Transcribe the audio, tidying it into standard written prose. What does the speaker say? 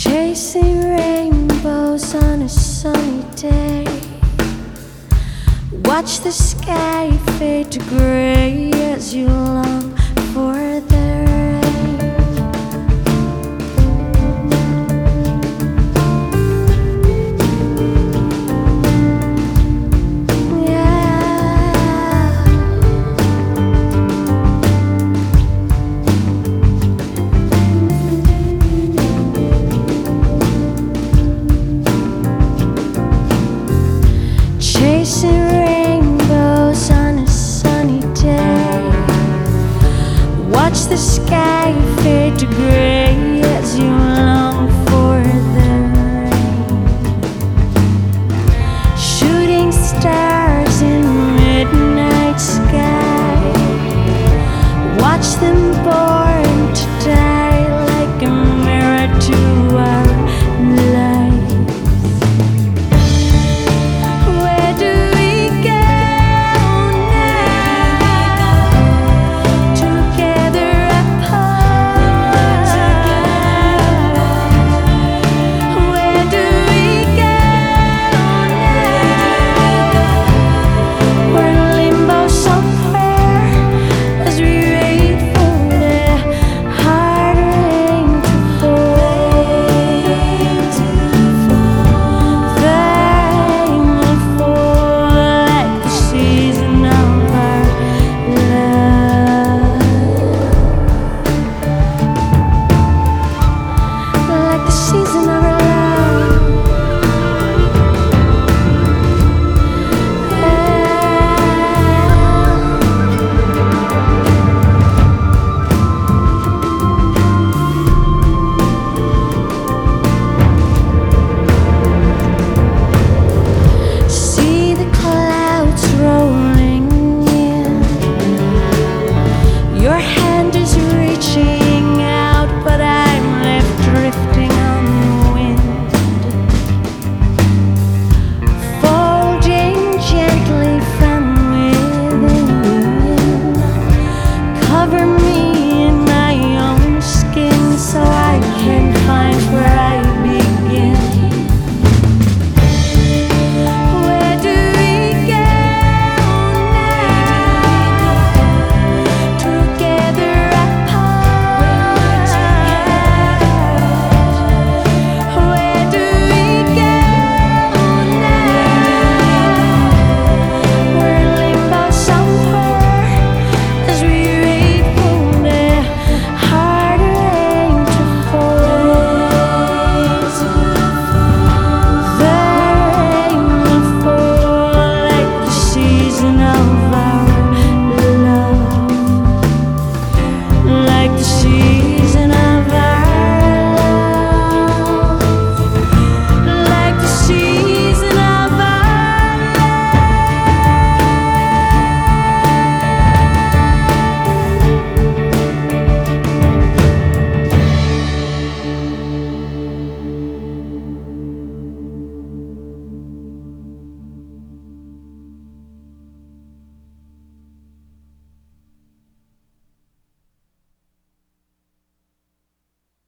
Chasing rainbows on a sunny day. Watch the sky fade to gray as you long for the rain. Yeah. Chasing rainbows on a sunny day. Watch the sky fade to gray as you long for the rain. Shooting stars in the midnight sky. Watch them born to die like a mirror to